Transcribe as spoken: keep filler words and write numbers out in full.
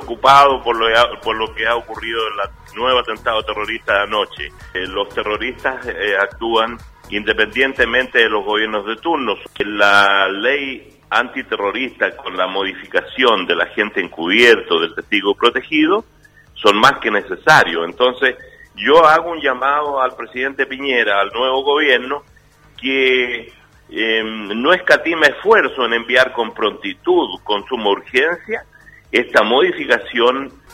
preocupado por lo, por lo que ha ocurrido en la nuevo atentado terrorista de anoche. Eh, los terroristas eh, actúan independientemente de los gobiernos de turno. La ley antiterrorista con la modificación del agente encubierto, del testigo protegido, son más que necesarios. Entonces, yo hago un llamado al presidente Piñera, al nuevo gobierno, que eh, no escatima esfuerzo en enviar con prontitud, con suma urgencia, esta modificación